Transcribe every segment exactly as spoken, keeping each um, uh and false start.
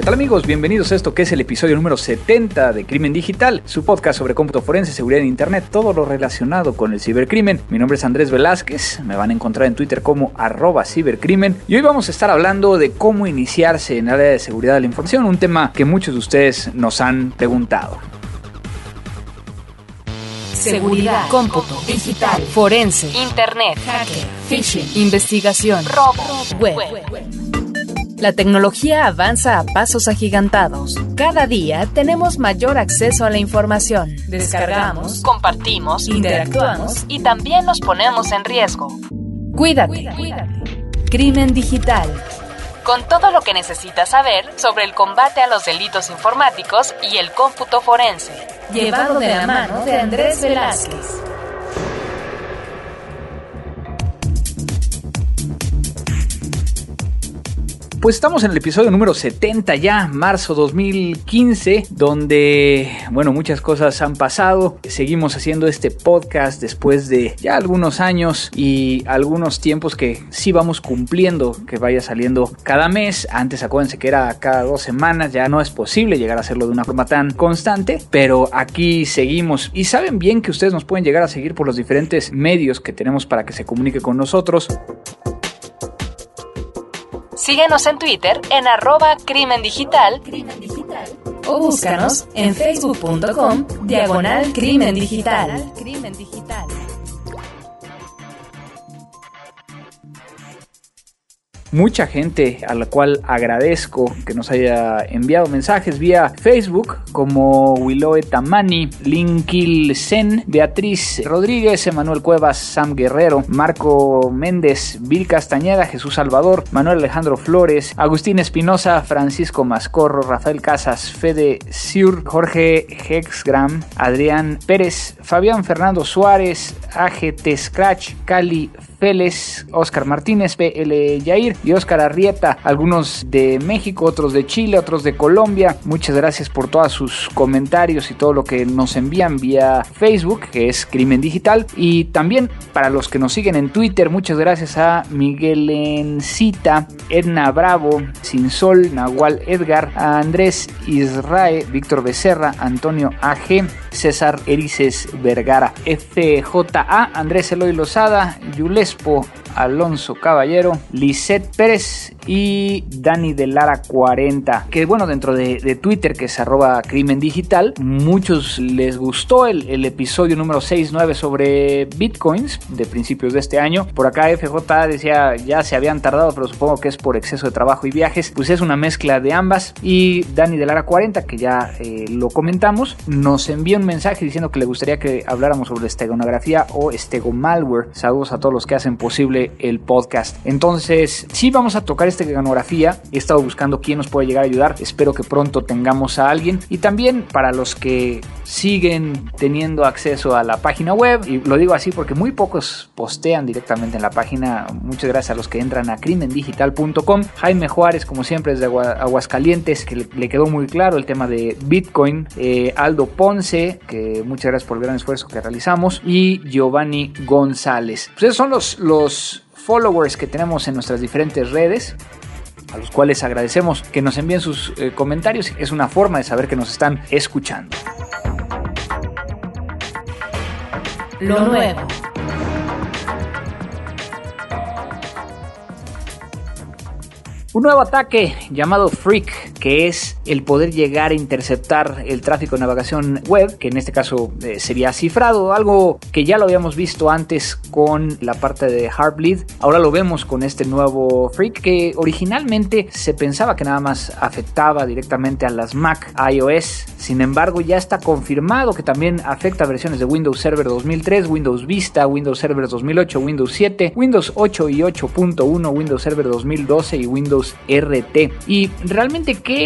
¿Qué tal, amigos? Bienvenidos a esto que es el episodio número setenta de Crimen Digital, su podcast sobre cómputo forense, seguridad en internet, todo lo relacionado con el cibercrimen. Mi nombre es Andrés Velázquez, me van a encontrar en Twitter como arroba cibercrimen y hoy vamos a estar hablando de cómo iniciarse en el área de seguridad de la información, un tema que muchos de ustedes nos han preguntado. Seguridad, cómputo, digital, forense, internet, hacker, phishing, investigación, robo, web. La tecnología avanza a pasos agigantados. Cada día tenemos mayor acceso a la información. Descargamos, compartimos, interactuamos y también nos ponemos en riesgo. Cuídate. Crimen Digital. Con todo lo que necesitas saber sobre el combate a los delitos informáticos y el cómputo forense. Llevado de la mano de Andrés Velázquez. Pues estamos en el episodio número setenta ya, marzo dos mil quince, donde, bueno, muchas cosas han pasado. Seguimos haciendo este podcast después de ya algunos años y algunos tiempos que sí vamos cumpliendo, que vaya saliendo cada mes. Antes acuérdense que era cada dos semanas, ya no es posible llegar a hacerlo de una forma tan constante, pero aquí seguimos. Y saben bien que ustedes nos pueden llegar a seguir por los diferentes medios que tenemos para que se comunique con nosotros. Síguenos en Twitter en arroba crimen digital, crimen digital o búscanos en facebook punto com diagonal crimen digital. Crimen digital. Mucha gente a la cual agradezco que nos haya enviado mensajes vía Facebook, como Willoe Tamani, Linkil Sen, Beatriz Rodríguez, Emanuel Cuevas, Sam Guerrero, Marco Méndez, Vil Castañeda, Jesús Salvador, Manuel Alejandro Flores, Agustín Espinosa, Francisco Mascorro, Rafael Casas, Fede Siur, Jorge Hexgram, Adrián Pérez, Fabián Fernando Suárez, A G T Scratch, Cali Félez, Oscar Martínez, P L Yair y Oscar Arrieta, algunos de México, otros de Chile, otros de Colombia. Muchas gracias por todos sus comentarios y todo lo que nos envían vía Facebook, que es Crimen Digital, y también para los que nos siguen en Twitter, muchas gracias a Miguel Encita, Edna Bravo, Sinsol, Nahual Edgar, a Andrés Israe, Víctor Becerra, Antonio A G, César Erices Vergara, F J A, Andrés Eloy Lozada, Yules Alonso Caballero, Lisette Pérez y Dani de Lara cuarenta, que bueno, dentro de, de Twitter, que es arroba crimen digital, muchos les gustó el, el episodio número sesenta y nueve sobre bitcoins de principios de este año. Por acá F J A decía ya se habían tardado, pero supongo que es por exceso de trabajo y viajes. Pues es una mezcla de ambas. Y Dani de Lara cuarenta, que ya eh, lo comentamos, nos envió un mensaje diciendo que le gustaría que habláramos sobre esteganografía o estegomalware. Saludos a todos los que hacen posible el podcast. Entonces, sí vamos a tocar esteganografía. He estado buscando quién nos puede llegar a ayudar. Espero que pronto tengamos a alguien. Y también para los que siguen teniendo acceso a la página web, y lo digo así porque muy pocos postean directamente en la página. Muchas gracias a los que entran a crimen digital punto com. Jaime Juárez, como siempre, es de Aguascalientes, que le, le quedó muy claro el tema de Bitcoin. Eh, Aldo Ponce, que muchas gracias por el gran esfuerzo que realizamos. Y Giovanni González. Pues esos son los, los followers que tenemos en nuestras diferentes redes, a los cuales agradecemos que nos envíen sus eh, comentarios. Es una forma de saber que nos están escuchando. Lo nuevo. Un nuevo ataque llamado Freak, que es el poder llegar a interceptar el tráfico de navegación web, que en este caso eh, sería cifrado, algo que ya lo habíamos visto antes con la parte de Heartbleed. Ahora lo vemos con este nuevo Freak, que originalmente se pensaba que nada más afectaba directamente a las Mac iOS. Sin embargo, ya está confirmado que también afecta a versiones de Windows Server dos mil tres, Windows Vista, Windows Server dos mil ocho, Windows siete, Windows ocho y ocho punto uno, Windows Server dos mil doce y Windows R T. ¿Y realmente qué es?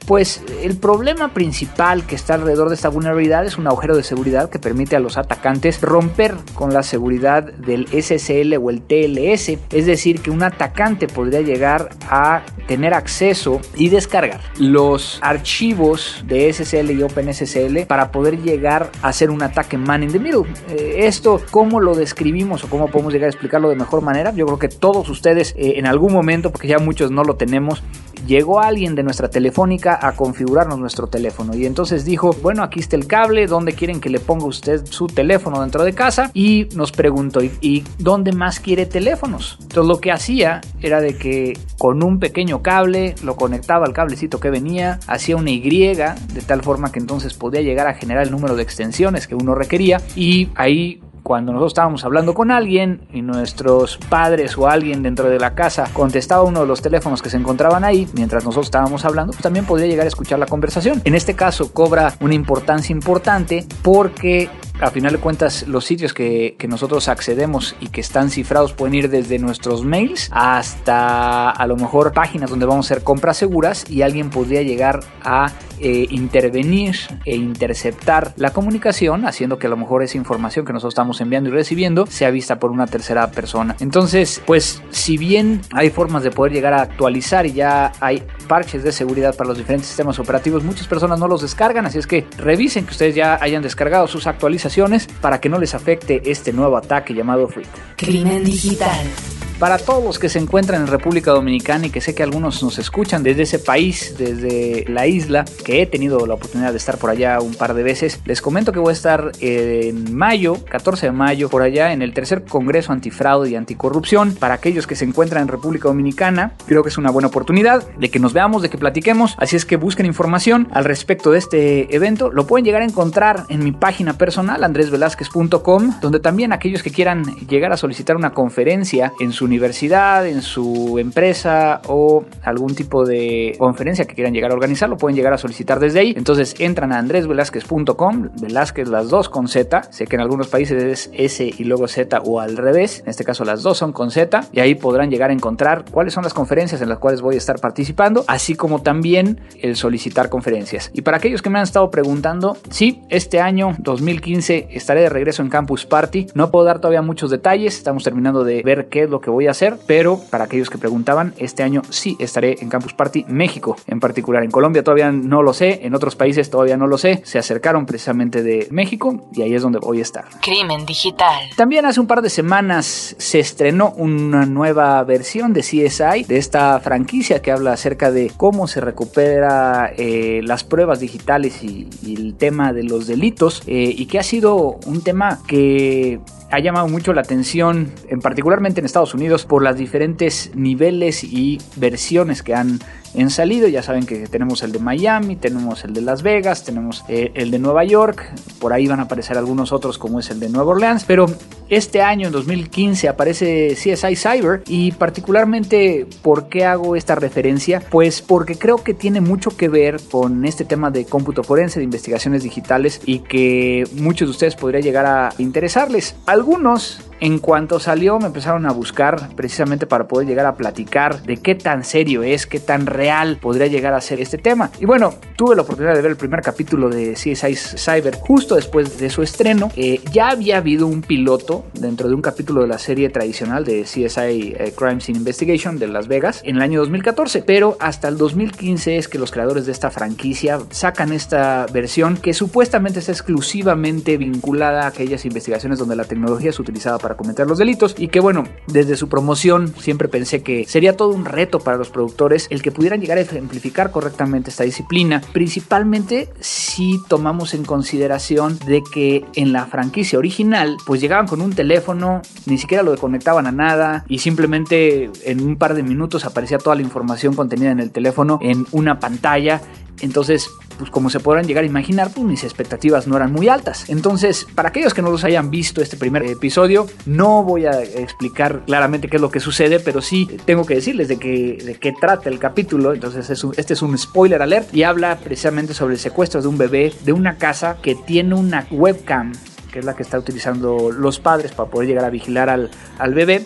Pues el problema principal que está alrededor de esta vulnerabilidad es un agujero de seguridad que permite a los atacantes romper con la seguridad del S S L o el T L S, es decir, que un atacante podría llegar a tener acceso y descargar los archivos de S S L y OpenSSL para poder llegar a hacer un ataque man in the middle. Eh, esto, ¿cómo lo describimos o cómo podemos llegar a explicarlo de mejor manera? Yo creo que todos ustedes eh, en algún momento, porque ya muchos no lo tenemos, llegó alguien de nuestra telefónica a configurarnos nuestro teléfono y entonces dijo, bueno, aquí está el cable, ¿dónde quieren que le ponga usted su teléfono dentro de casa? Y nos preguntó, ¿y, y dónde más quiere teléfonos? Entonces lo que hacía era de que con un pequeño cable lo conectaba al cablecito que venía, hacía una Y de tal forma que entonces podía llegar a generar el número de extensiones que uno requería y ahí, cuando nosotros estábamos hablando con alguien y nuestros padres o alguien dentro de la casa contestaba uno de los teléfonos que se encontraban ahí mientras nosotros estábamos hablando, pues también podría llegar a escuchar la conversación. En este caso cobra una importancia importante porque a final de cuentas los sitios que, que nosotros accedemos y que están cifrados pueden ir desde nuestros mails hasta a lo mejor páginas donde vamos a hacer compras seguras y alguien podría llegar a eh, intervenir e interceptar la comunicación, haciendo que a lo mejor esa información que nosotros estamos enviando y recibiendo sea vista por una tercera persona. Entonces, pues si bien hay formas de poder llegar a actualizar y ya hay parches de seguridad para los diferentes sistemas operativos, muchas personas no los descargan, así es que revisen que ustedes ya hayan descargado sus actualizaciones para que no les afecte este nuevo ataque llamado Freak. Crimen digital. Para todos los que se encuentran en República Dominicana y que sé que algunos nos escuchan desde ese país, desde la isla, que he tenido la oportunidad de estar por allá un par de veces, les comento que voy a estar en mayo, catorce de mayo, por allá en el tercer Congreso Antifraude y Anticorrupción. Para aquellos que se encuentran en República Dominicana, creo que es una buena oportunidad de que nos veamos, de que platiquemos, así es que busquen información al respecto de este evento. Lo pueden llegar a encontrar en mi página personal, andres velázquez punto com, donde también aquellos que quieran llegar a solicitar una conferencia en su universidad, en su empresa o algún tipo de conferencia que quieran llegar a organizar, lo pueden llegar a solicitar desde ahí. Entonces entran a andres velázquez punto com, Velázquez las dos con Z, sé que en algunos países es S y luego Z o al revés, en este caso las dos son con Z, y ahí podrán llegar a encontrar cuáles son las conferencias en las cuales voy a estar participando, así como también el solicitar conferencias. Y para aquellos que me han estado preguntando, sí, este año dos mil quince estaré de regreso en Campus Party, no puedo dar todavía muchos detalles, estamos terminando de ver qué es lo que voy a hacer, pero para aquellos que preguntaban, este año sí estaré en Campus Party México, en particular. En Colombia todavía no lo sé, en otros países todavía no lo sé, se acercaron precisamente de México y ahí es donde voy a estar. Crimen digital. También hace un par de semanas se estrenó una nueva versión de C S I, de esta franquicia que habla acerca de cómo se recupera eh, las pruebas digitales y, y el tema de los delitos, eh, y que ha sido un tema que ha llamado mucho la atención, en particularmente en Estados Unidos, por los diferentes niveles y versiones que han, han salido. Ya saben que tenemos el de Miami, tenemos el de Las Vegas, tenemos eh, el de Nueva York, por ahí van a aparecer algunos otros como es el de Nueva Orleans, pero este año, en dos mil quince, aparece C S I Cyber. Y particularmente, ¿por qué hago esta referencia? Pues porque creo que tiene mucho que ver con este tema de cómputo forense, de investigaciones digitales, y que muchos de ustedes podría llegar a interesarles. Algunos, en cuanto salió, me empezaron a buscar precisamente para poder llegar a platicar de qué tan serio es, qué tan real podría llegar a ser este tema. Y bueno, tuve la oportunidad de ver el primer capítulo de C S I Cyber justo después de su estreno. Eh, ya había habido un piloto dentro de un capítulo de la serie tradicional de C S I eh, Crime Scene Investigation de Las Vegas en el año dos mil catorce, pero hasta el dos mil quince es que los creadores de esta franquicia sacan esta versión que supuestamente está exclusivamente vinculada a aquellas investigaciones donde la tecnología es utilizada para cometer los delitos, y que bueno, desde su promoción siempre pensé que sería todo un reto para los productores el que pudieran llegar a ejemplificar correctamente esta disciplina, principalmente si tomamos en consideración de que en la franquicia original pues llegaban con un teléfono, ni siquiera lo conectaban a nada y simplemente en un par de minutos aparecía toda la información contenida en el teléfono en una pantalla. Entonces, pues como se podrán llegar a imaginar, pues mis expectativas no eran muy altas. Entonces, para aquellos que no los hayan visto este primer episodio, no voy a explicar claramente qué es lo que sucede, pero sí tengo que decirles de qué, de qué trata el capítulo. Entonces, es un, este es un spoiler alert y habla precisamente sobre el secuestro de un bebé de una casa que tiene una webcam, que es la que está utilizando los padres para poder llegar a vigilar al, al bebé.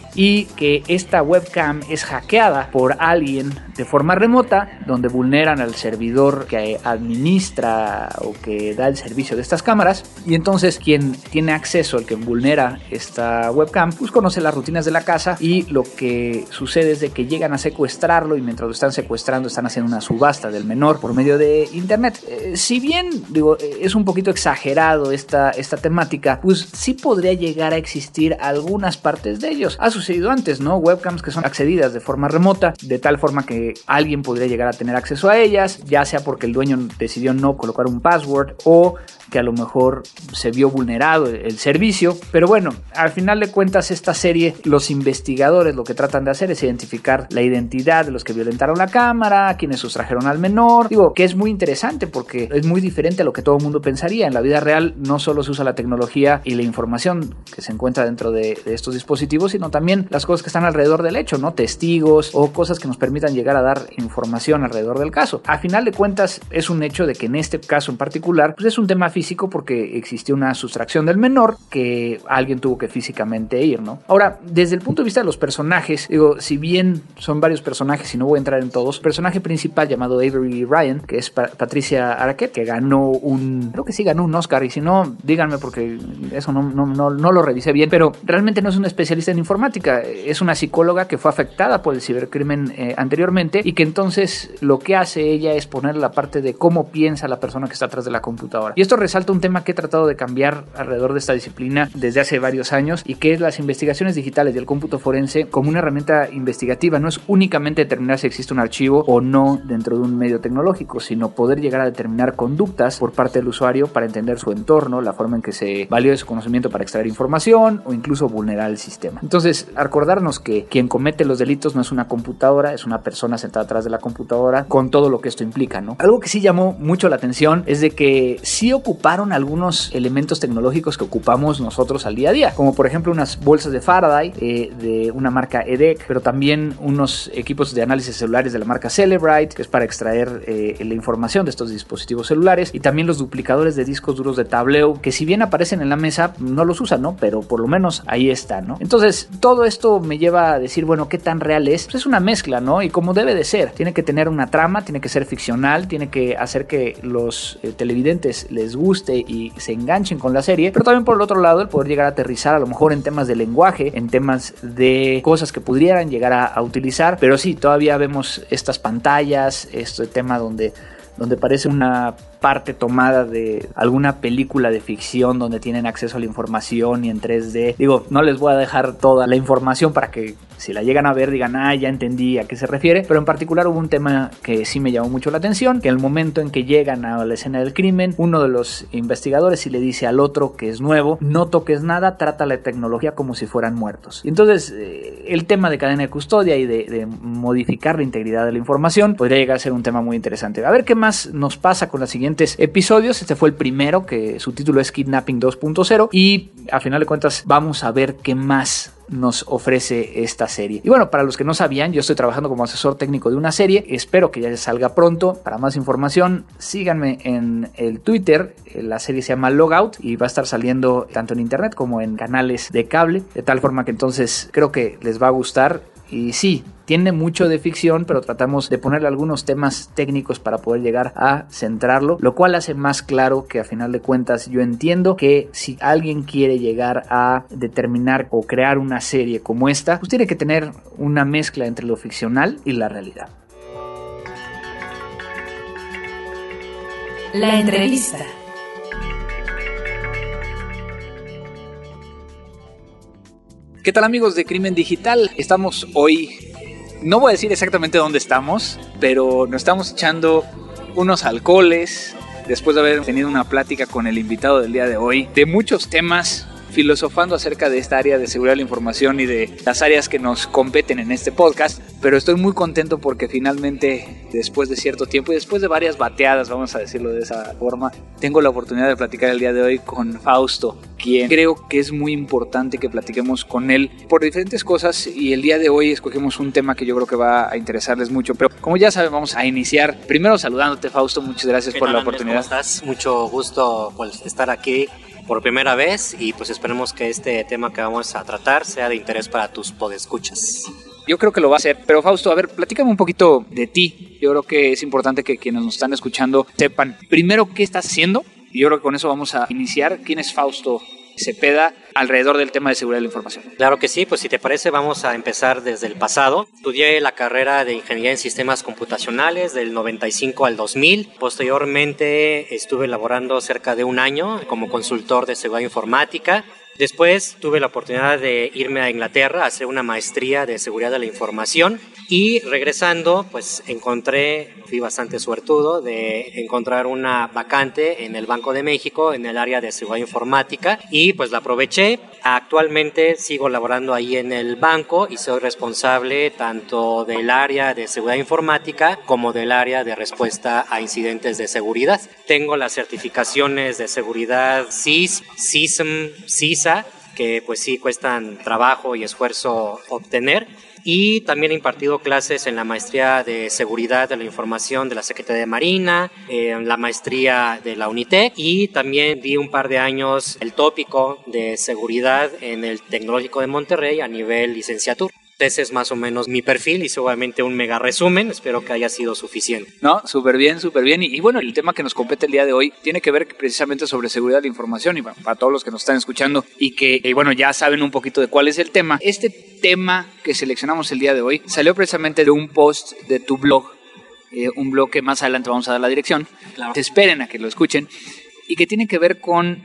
y que esta webcam es hackeada por alguien de forma remota, donde vulneran al servidor que administra o que da el servicio de estas cámaras, y entonces quien tiene acceso, el que vulnera esta webcam, pues conoce las rutinas de la casa, y lo que sucede es de que llegan a secuestrarlo, y mientras lo están secuestrando están haciendo una subasta del menor por medio de internet. Eh, si bien digo, es un poquito exagerado esta, esta temática, pues sí podría llegar a existir algunas partes de ellos. Ha sucedido antes, ¿no? Webcams que son accedidas de forma remota, de tal forma que alguien podría llegar a tener acceso a ellas, ya sea porque el dueño decidió no colocar un password o que a lo mejor se vio vulnerado el, el servicio. Pero bueno, al final de cuentas esta serie, los investigadores lo que tratan de hacer es identificar la identidad de los que violentaron la cámara, quienes sustrajeron al menor. Digo, que es muy interesante porque es muy diferente a lo que todo el mundo pensaría. En la vida real no solo se usa la tecnología y la información que se encuentra dentro de, de estos dispositivos, sino también las cosas que están alrededor del hecho, ¿no? Testigos o cosas que nos permitan llegar a dar información alrededor del caso. A final de cuentas es un hecho de que en este caso en particular, pues es un tema físico porque existió una sustracción del menor que alguien tuvo que físicamente ir, ¿no? Ahora, desde el punto de vista de los personajes, digo, si bien son varios personajes y no voy a entrar en todos, el personaje principal llamado Avery Ryan, que es pa- Patricia Arquette, que ganó un, creo que sí ganó un Oscar, y si no, díganme porque eso no, no, no, no lo revisé bien, pero realmente no es una especialista en informática, es una psicóloga que fue afectada por el cibercrimen eh, anteriormente, y que entonces lo que hace ella es poner la parte de cómo piensa la persona que está atrás de la computadora. Y esto resalta un tema que he tratado de cambiar alrededor de esta disciplina desde hace varios años, y que es las investigaciones digitales y el cómputo forense como una herramienta investigativa. No es únicamente determinar si existe un archivo o no dentro de un medio tecnológico, sino poder llegar a determinar conductas por parte del usuario para entender su entorno, la forma en que se valió de su conocimiento para extraer información o incluso vulnerar el sistema. Entonces, acordarnos que quien comete los delitos no es una computadora, es una persona sentada atrás de la computadora, con todo lo que esto implica, ¿no? Algo que sí llamó mucho la atención es de que sí ocuparon algunos elementos tecnológicos que ocupamos nosotros al día a día, como por ejemplo unas bolsas de Faraday eh, de una marca E D E C, pero también unos equipos de análisis celulares de la marca Cellebrite, que es para extraer eh, la información de estos dispositivos celulares, y también los duplicadores de discos duros de tableo, que si bien aparecen en la mesa, no los usan, ¿no? Pero por lo menos ahí está, ¿no? Entonces, todo esto me lleva a decir, bueno, ¿qué tan real es? Pues es una mezcla, ¿no? Y como debe de ser, tiene que tener una trama, tiene que ser ficcional, tiene que hacer que los eh, televidentes les guste y se enganchen con la serie, pero también por el otro lado el poder llegar a aterrizar a lo mejor en temas de lenguaje, en temas de cosas que pudieran llegar a, a utilizar, pero sí, todavía vemos estas pantallas, este tema donde donde parece una parte tomada de alguna película de ficción donde tienen acceso a la información y en tres D. Digo, no les voy a dejar toda la información para que si la llegan a ver digan, ah, ya entendí a qué se refiere, pero en particular hubo un tema que sí me llamó mucho la atención, que en el momento en que llegan a la escena del crimen, uno de los investigadores sí le dice al otro que es nuevo, no toques nada, trata la tecnología como si fueran muertos. Y entonces, eh, el tema de cadena de custodia y de, de modificar la integridad de la información podría llegar a ser un tema muy interesante. A ver qué más nos pasa con los siguientes episodios. Este fue el primero, que su título es Kidnapping dos punto cero, y a final de cuentas vamos a ver qué más nos ofrece esta serie. Y bueno, para los que no sabían, yo estoy trabajando como asesor técnico de una serie, espero que ya salga pronto. Para más información, síganme en el Twitter, la serie se llama Logout y va a estar saliendo tanto en internet como en canales de cable, de tal forma que entonces creo que les va a gustar. Y sí, tiene mucho de ficción, pero tratamos de ponerle algunos temas técnicos para poder llegar a centrarlo, lo cual hace más claro que a final de cuentas yo entiendo que si alguien quiere llegar a determinar o crear una serie como esta, pues tiene que tener una mezcla entre lo ficcional y la realidad. La entrevista. ¿Qué tal, amigos de Crimen Digital? Estamos hoy, no voy a decir exactamente dónde estamos, pero nos estamos echando unos alcoholes después de haber tenido una plática con el invitado del día de hoy de muchos temas, filosofando acerca de esta área de seguridad de la información y de las áreas que nos competen en este podcast. Pero estoy muy contento porque finalmente, después de cierto tiempo y después de varias bateadas, vamos a decirlo de esa forma, tengo la oportunidad de platicar el día de hoy con Fausto, quien creo que es muy importante que platiquemos con él por diferentes cosas, y el día de hoy escogimos un tema que yo creo que va a interesarles mucho. Pero como ya saben, vamos a iniciar primero saludándote, Fausto. Muchas gracias por la oportunidad. ¿Cómo estás? Mucho gusto por estar aquí por primera vez y pues esperemos que este tema que vamos a tratar sea de interés para tus podescuchas. Yo creo que lo va a hacer, pero Fausto, a ver, platícame un poquito de ti. Yo creo que es importante que quienes nos están escuchando sepan primero qué estás haciendo, y yo creo que con eso vamos a iniciar. ¿Quién es Fausto Cepeda alrededor del tema de seguridad de la información? Claro que sí, pues si te parece vamos a empezar desde el pasado. Estudié la carrera de Ingeniería en Sistemas Computacionales del noventa y cinco al dos mil. Posteriormente estuve laborando cerca de un año como consultor de seguridad informática. Después tuve la oportunidad de irme a Inglaterra a hacer una maestría de seguridad de la información y regresando pues encontré, fui bastante suertudo de encontrar una vacante en el Banco de México en el área de seguridad informática y pues la aproveché. Actualmente sigo laborando ahí en el banco y soy responsable tanto del área de seguridad informática como del área de respuesta a incidentes de seguridad. Tengo las certificaciones de seguridad C I S, C I S M, C I S A, que pues sí cuestan trabajo y esfuerzo obtener. Y también he impartido clases en la maestría de seguridad de la información de la Secretaría de Marina, en la maestría de la UNITEC y también di un par de años el tópico de seguridad en el Tecnológico de Monterrey a nivel licenciatura. Ese es más o menos mi perfil y seguramente un mega resumen, espero que haya sido suficiente. No, súper bien, súper bien. Y, y bueno, el tema que nos compete el día de hoy tiene que ver precisamente sobre seguridad de la información y bueno, para todos los que nos están escuchando y que, y bueno, ya saben un poquito de cuál es el tema. Este tema que seleccionamos el día de hoy salió precisamente de un post de tu blog, eh, un blog que más adelante vamos a dar la dirección. Claro. Te esperen a que lo escuchen y que tiene que ver con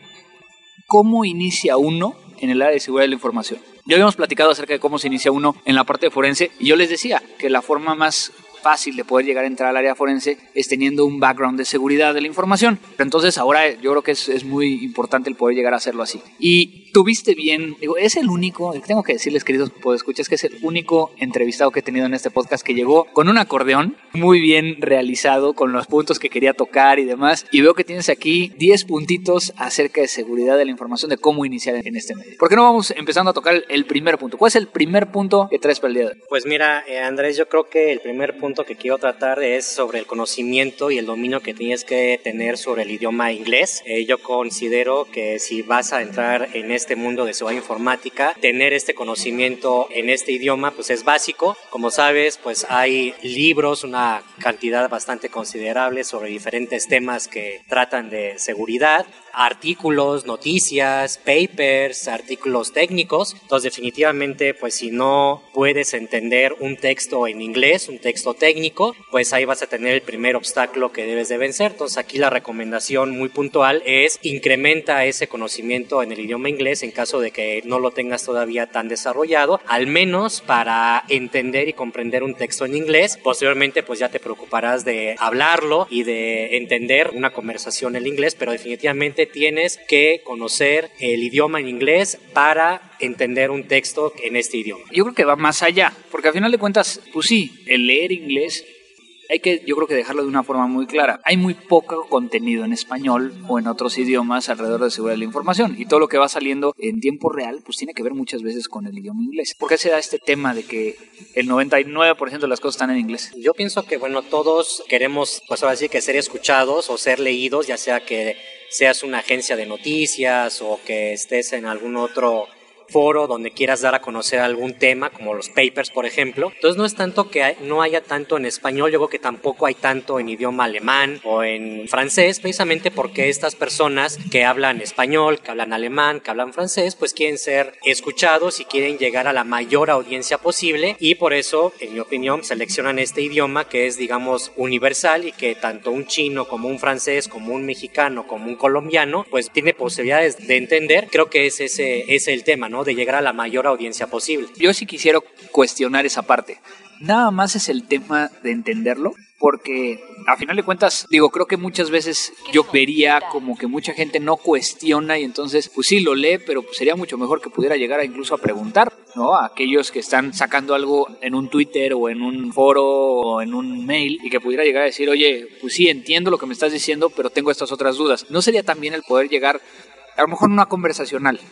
cómo inicia uno en el área de seguridad de la información. Ya habíamos platicado acerca de cómo se inicia uno en la parte de forense y yo les decía que la forma más fácil de poder llegar a entrar al área forense es teniendo un background de seguridad de la información. Pero entonces ahora yo creo que es, es muy importante el poder llegar a hacerlo así. Y tuviste bien, digo, es el único, tengo que decirles, queridos podescuchas, que es el único entrevistado que he tenido en este podcast que llegó con un acordeón muy bien realizado, con los puntos que quería tocar y demás. Y veo que tienes aquí diez puntitos acerca de seguridad de la información, de cómo iniciar en este medio. ¿Por qué no vamos empezando a tocar el primer punto? ¿Cuál es el primer punto que traes para el día de hoy? Pues mira, eh, Andrés, yo creo que el primer punto que quiero tratar es sobre el conocimiento y el dominio que tienes que tener sobre el idioma inglés. Eh, yo considero que si vas a entrar en este mundo de seguridad informática, tener este conocimiento en este idioma pues es básico. Como sabes, pues hay libros, una cantidad bastante considerable sobre diferentes temas que tratan de seguridad, artículos, noticias, papers, artículos técnicos. Entonces definitivamente pues si no puedes entender un texto en inglés, un texto técnico, pues ahí vas a tener el primer obstáculo que debes de vencer. Entonces aquí la recomendación muy puntual es incrementa ese conocimiento en el idioma inglés en caso de que no lo tengas todavía tan desarrollado, al menos para entender y comprender un texto en inglés. Posteriormente pues ya te preocuparás de hablarlo y de entender una conversación en inglés, pero definitivamente tienes que conocer el idioma en inglés para entender un texto en este idioma. Yo creo que va más allá, porque al final de cuentas, pues sí, el leer inglés hay que, yo creo que dejarlo de una forma muy clara. Hay muy poco contenido en español o en otros idiomas alrededor de seguridad de la información y todo lo que va saliendo en tiempo real pues tiene que ver muchas veces con el idioma inglés. ¿Por qué se da este tema de que el noventa y nueve por ciento de las cosas están en inglés? Yo pienso que bueno, todos queremos pues ahora sí que ser escuchados o ser leídos, ya sea que seas una agencia de noticias o que estés en algún otro foro donde quieras dar a conocer algún tema, como los papers, por ejemplo. Entonces no es tanto que hay, no haya tanto en español, yo creo que tampoco hay tanto en idioma alemán o en francés, precisamente porque estas personas que hablan español, que hablan alemán, que hablan francés, pues quieren ser escuchados y quieren llegar a la mayor audiencia posible y por eso, en mi opinión, seleccionan este idioma que es, digamos, universal y que tanto un chino como un francés, como un mexicano, como un colombiano, pues tiene posibilidades de entender. Creo que es ese es el tema, ¿no? De llegar a la mayor audiencia posible. Yo sí quisiera cuestionar esa parte. Nada más es el tema de entenderlo, porque a final de cuentas, digo, creo que muchas veces yo vería como que mucha gente no cuestiona y entonces, pues sí, lo lee, pero pues sería mucho mejor que pudiera llegar a incluso a preguntar, ¿no? A aquellos que están sacando algo en un Twitter o en un foro o en un mail y que pudiera llegar a decir, oye, pues sí, entiendo lo que me estás diciendo, pero tengo estas otras dudas. ¿No sería también el poder llegar, a lo mejor no una conversacional,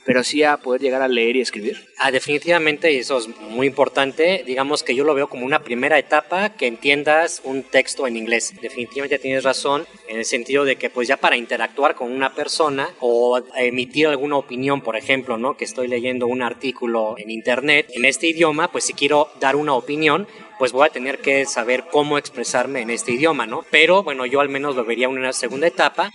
pero sí a poder llegar a leer y escribir. Ah, definitivamente eso es muy importante. Digamos que yo lo veo como una primera etapa, que entiendas un texto en inglés. Definitivamente tienes razón en el sentido de que pues ya para interactuar con una persona o emitir alguna opinión, por ejemplo, ¿no? Que estoy leyendo un artículo en internet en este idioma, pues si quiero dar una opinión, pues voy a tener que saber cómo expresarme en este idioma, ¿no? Pero bueno, yo al menos lo vería en una segunda etapa.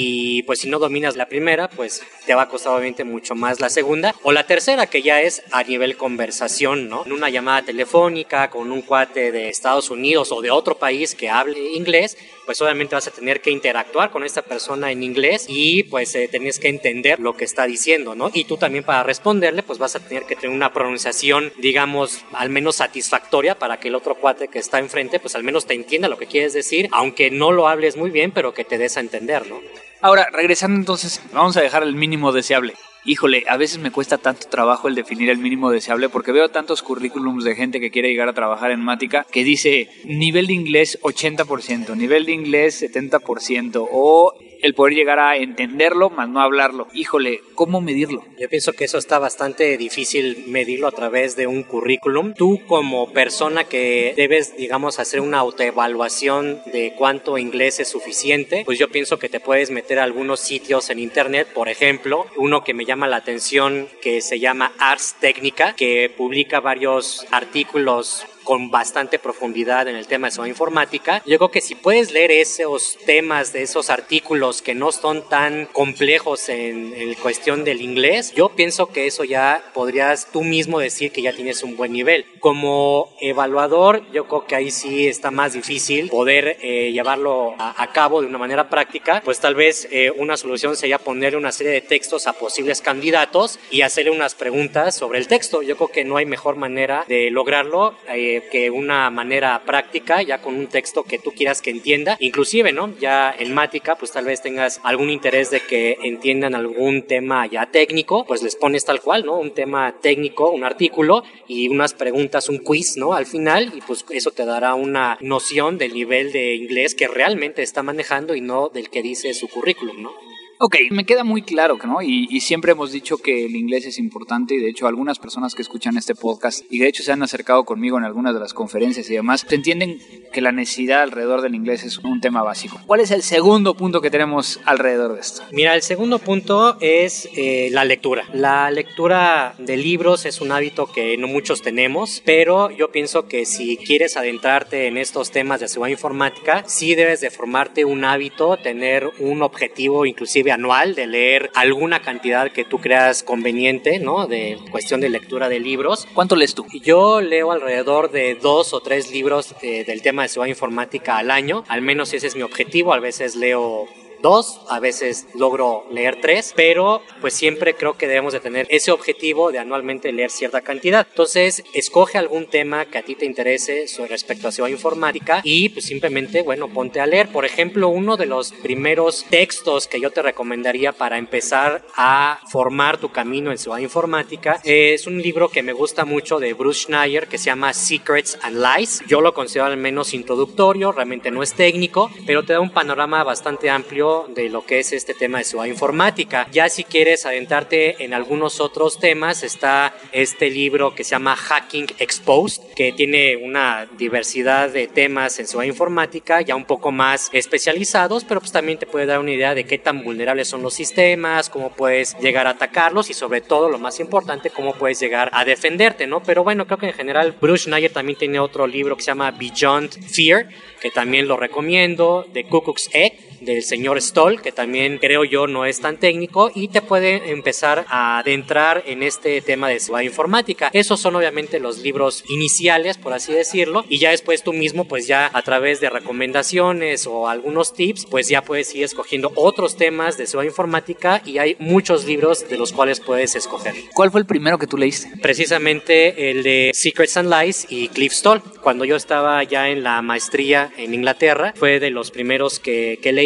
Y pues si no dominas la primera, pues te va a costar obviamente mucho más la segunda o la tercera, que ya es a nivel conversación, ¿no? En una llamada telefónica con un cuate de Estados Unidos o de otro país que hable inglés, pues obviamente vas a tener que interactuar con esta persona en inglés y pues eh, tienes que entender lo que está diciendo, ¿no? Y tú también para responderle pues vas a tener que tener una pronunciación, digamos, al menos satisfactoria para que el otro cuate que está enfrente pues al menos te entienda lo que quieres decir, aunque no lo hables muy bien, pero que te des a entender, ¿no? Ahora, regresando entonces, vamos a dejar el mínimo deseable. Híjole, a veces me cuesta tanto trabajo el definir el mínimo deseable porque veo tantos currículums de gente que quiere llegar a trabajar en Mática que dice nivel de inglés ochenta por ciento, nivel de inglés setenta por ciento o el poder llegar a entenderlo más no hablarlo. Híjole, ¿cómo medirlo? Yo pienso que eso está bastante difícil medirlo a través de un currículum. Tú como persona que debes, digamos, hacer una autoevaluación de cuánto inglés es suficiente, pues yo pienso que te puedes meter a algunos sitios en internet, por ejemplo, uno que me llama la atención que se llama Ars Technica, que publica varios artículos con bastante profundidad en el tema de seguridad informática. Yo creo que si puedes leer esos temas de esos artículos que no son tan complejos en, en cuestión del inglés, yo pienso que eso ya podrías tú mismo decir que ya tienes un buen nivel. Como evaluador, yo creo que ahí sí está más difícil poder eh, llevarlo a, a cabo de una manera práctica. Pues tal vez eh, una solución sería ponerle una serie de textos a posibles candidatos y hacerle unas preguntas sobre el texto. Yo creo que no hay mejor manera de lograrlo eh, que una manera práctica, ya con un texto que tú quieras que entienda, inclusive, ¿no? Ya en Mática, pues tal vez tengas algún interés de que entiendan algún tema ya técnico, pues les pones tal cual, ¿no? Un tema técnico, un artículo y unas preguntas, un quiz, ¿no? Al final, y pues eso te dará una noción del nivel de inglés que realmente está manejando y no del que dice su currículum, ¿no? Ok, me queda muy claro, ¿no? Y, y siempre hemos dicho que el inglés es importante y de hecho algunas personas que escuchan este podcast y de hecho se han acercado conmigo en algunas de las conferencias y demás, entienden que la necesidad alrededor del inglés es un tema básico. ¿Cuál es el segundo punto que tenemos alrededor de esto? Mira, el segundo punto es eh, la lectura. La lectura de libros es un hábito que no muchos tenemos, pero yo pienso que si quieres adentrarte en estos temas de seguridad informática, sí debes de formarte un hábito, tener un objetivo inclusive anual de leer alguna cantidad que tú creas conveniente, ¿no? De cuestión de lectura de libros. ¿Cuánto lees tú? Yo leo alrededor de dos o tres libros eh, del tema de seguridad informática al año. Al menos ese es mi objetivo. A veces leo dos, a veces logro leer tres, pero pues siempre creo que debemos de tener ese objetivo de anualmente leer cierta cantidad. Entonces, escoge algún tema que a ti te interese sobre respecto a seguridad informática y pues simplemente, bueno, ponte a leer. Por ejemplo, uno de los primeros textos que yo te recomendaría para empezar a formar tu camino en seguridad informática es un libro que me gusta mucho de Bruce Schneier que se llama Secrets and Lies. Yo lo considero al menos introductorio, realmente no es técnico, pero te da un panorama bastante amplio de lo que es este tema de seguridad informática. Ya si quieres adentrarte en algunos otros temas, está este libro que se llama Hacking Exposed, que tiene una diversidad de temas en seguridad informática, ya un poco más especializados, pero pues también te puede dar una idea de qué tan vulnerables son los sistemas, cómo puedes llegar a atacarlos y sobre todo, lo más importante, cómo puedes llegar a defenderte, ¿no? Pero bueno, creo que en general Bruce Schneier también tiene otro libro que se llama Beyond Fear, que también lo recomiendo, de Ku Klux Egg, del señor Stoll, que también creo yo no es tan técnico y te puede empezar a adentrar en este tema de seguridad informática. Esos son obviamente los libros iniciales, por así decirlo, y ya después tú mismo, pues ya a través de recomendaciones o algunos tips, pues ya puedes ir escogiendo otros temas de seguridad informática y hay muchos libros de los cuales puedes escoger. ¿Cuál fue el primero que tú leíste? Precisamente el de Secrets and Lies y Cliff Stoll. Cuando yo estaba ya en la maestría en Inglaterra, fue de los primeros que, que leí.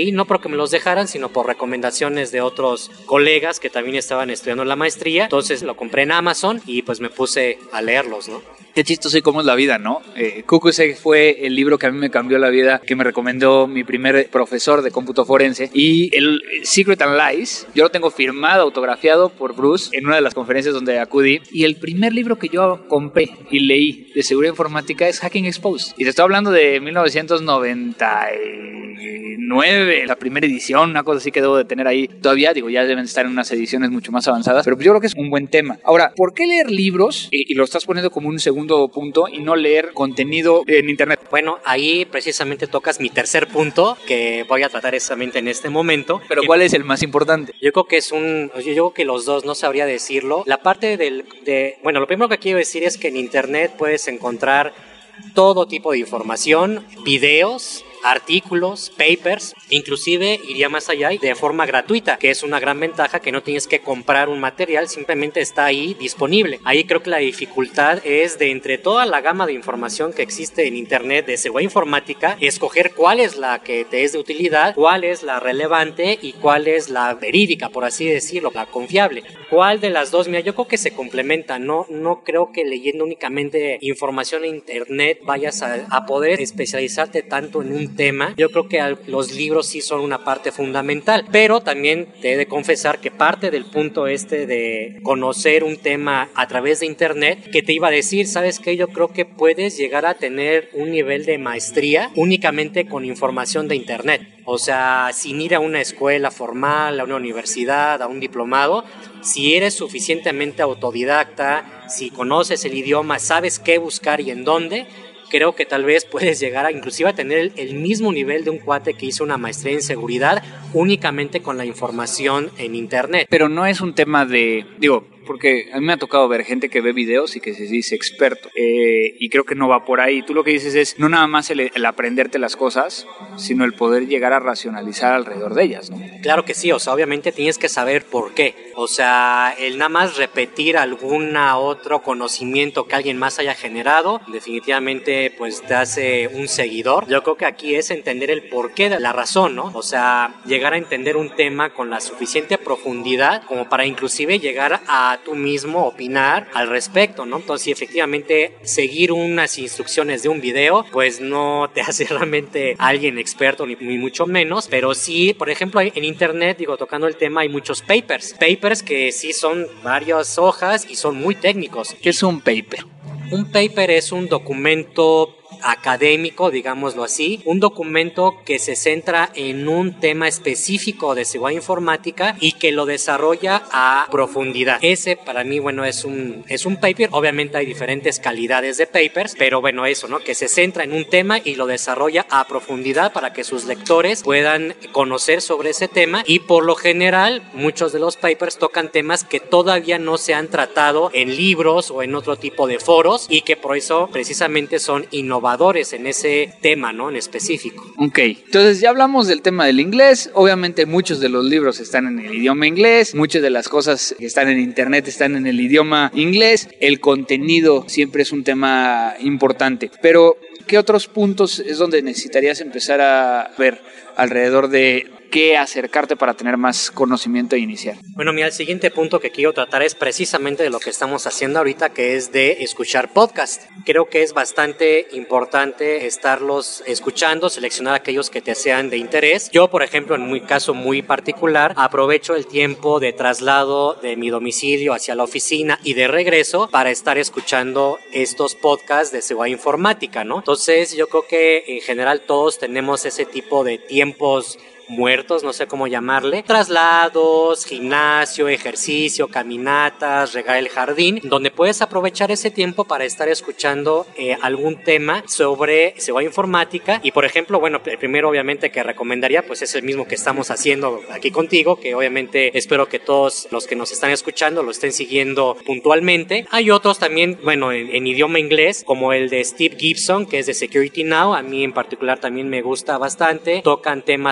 leí, no porque me los dejaran, sino por recomendaciones de otros colegas que también estaban estudiando la maestría. Entonces lo compré en Amazon y pues me puse a leerlos, ¿no? Qué chistoso y cómo es la vida, ¿no? Eh, Cucuze fue el libro que a mí me cambió la vida, que me recomendó mi primer profesor de cómputo forense. Y el Secret and Lies, yo lo tengo firmado, autografiado por Bruce en una de las conferencias donde acudí. Y el primer libro que yo compré y leí de seguridad informática es Hacking Exposed. Y te estoy hablando de mil novecientos noventa y nueve, la primera edición, una cosa así que debo de tener ahí todavía. Digo, ya deben estar en unas ediciones mucho más avanzadas, pero yo creo que es un buen tema. Ahora, ¿por qué leer libros? Y, y lo estás poniendo como un segundo punto y no leer contenido en internet. Bueno, ahí precisamente tocas mi tercer punto que voy a tratar exactamente en este momento. Pero ¿cuál es el más importante? Yo creo que es un, yo creo que los dos, no sabría decirlo. La parte del, de, bueno, lo primero que quiero decir es que en internet puedes encontrar todo tipo de información, videos, artículos, papers, inclusive iría más allá y de forma gratuita, que es una gran ventaja, que no tienes que comprar un material, simplemente está ahí disponible. Ahí creo que la dificultad es de entre toda la gama de información que existe en internet de seguridad informática, escoger cuál es la que te es de utilidad, cuál es la relevante y cuál es la verídica, por así decirlo, la confiable. ¿Cuál de las dos? Mira, yo creo que se complementan, no, no creo que leyendo únicamente información en internet vayas a, a poder especializarte tanto en un tema. Yo creo que los libros sí son una parte fundamental, pero también te he de confesar que parte del punto este de conocer un tema a través de internet, que te iba a decir, ¿sabes qué? Yo creo que puedes llegar a tener un nivel de maestría únicamente con información de internet. O sea, sin ir a una escuela formal, a una universidad, a un diplomado. Si eres suficientemente autodidacta, si conoces el idioma, sabes qué buscar y en dónde, creo que tal vez puedes llegar a inclusive a tener el, el mismo nivel de un cuate que hizo una maestría en seguridad únicamente con la información en internet. Pero no es un tema de, digo, porque a mí me ha tocado ver gente que ve videos y que se dice experto, eh, y creo que no va por ahí. Tú lo que dices es no nada más el, el aprenderte las cosas, sino el poder llegar a racionalizar alrededor de ellas, ¿no? Claro que sí, o sea, obviamente tienes que saber por qué. O sea, el nada más repetir algún otro conocimiento que alguien más haya generado, definitivamente pues te hace un seguidor. Yo creo que aquí es entender el porqué de la razón, ¿no? O sea, llegar a entender un tema con la suficiente profundidad como para inclusive llegar a tú mismo opinar al respecto, ¿no? Entonces, si efectivamente seguir unas instrucciones de un video, pues no te hace realmente alguien experto, ni, ni mucho menos, pero sí, por ejemplo, en internet, digo, tocando el tema, hay muchos papers, papers que sí son varias hojas y son muy técnicos. ¿Qué es un paper? Un paper es un documento académico, digámoslo así, un documento que se centra en un tema específico de seguridad informática y que lo desarrolla a profundidad. Ese para mí, bueno, es un, es un paper. Obviamente hay diferentes calidades de papers, pero bueno, eso, ¿no? Que se centra en un tema y lo desarrolla a profundidad para que sus lectores puedan conocer sobre ese tema, y por lo general muchos de los papers tocan temas que todavía no se han tratado en libros o en otro tipo de foros y que por eso precisamente son innovadores en ese tema, ¿no? En específico. Ok, entonces ya hablamos del tema del inglés. Obviamente muchos de los libros están en el idioma inglés, muchas de las cosas que están en internet están en el idioma inglés. El contenido siempre es un tema importante, pero ¿qué otros puntos es donde necesitarías empezar a ver alrededor de qué acercarte para tener más conocimiento e iniciar? Bueno, mira, el siguiente punto que quiero tratar es precisamente de lo que estamos haciendo ahorita, que es de escuchar podcast. Creo que es bastante importante estarlos escuchando, seleccionar aquellos que te sean de interés. Yo, por ejemplo, en mi caso muy particular, aprovecho el tiempo de traslado de mi domicilio hacia la oficina y de regreso para estar escuchando estos podcasts de seguridad informática, ¿no? Entonces, yo creo que en general todos tenemos ese tipo de tiempos muertos, no sé cómo llamarle, traslados, gimnasio, ejercicio, caminatas, regar el jardín, donde puedes aprovechar ese tiempo para estar escuchando eh, algún tema sobre seguridad informática. Y por ejemplo, bueno, el primero obviamente que recomendaría pues es el mismo que estamos haciendo aquí contigo, que obviamente espero que todos los que nos están escuchando lo estén siguiendo puntualmente. Hay otros también, bueno, en, en idioma inglés, como el de Steve Gibson, que es de Security Now. A mí en particular también me gusta bastante, tocan temas a profundidad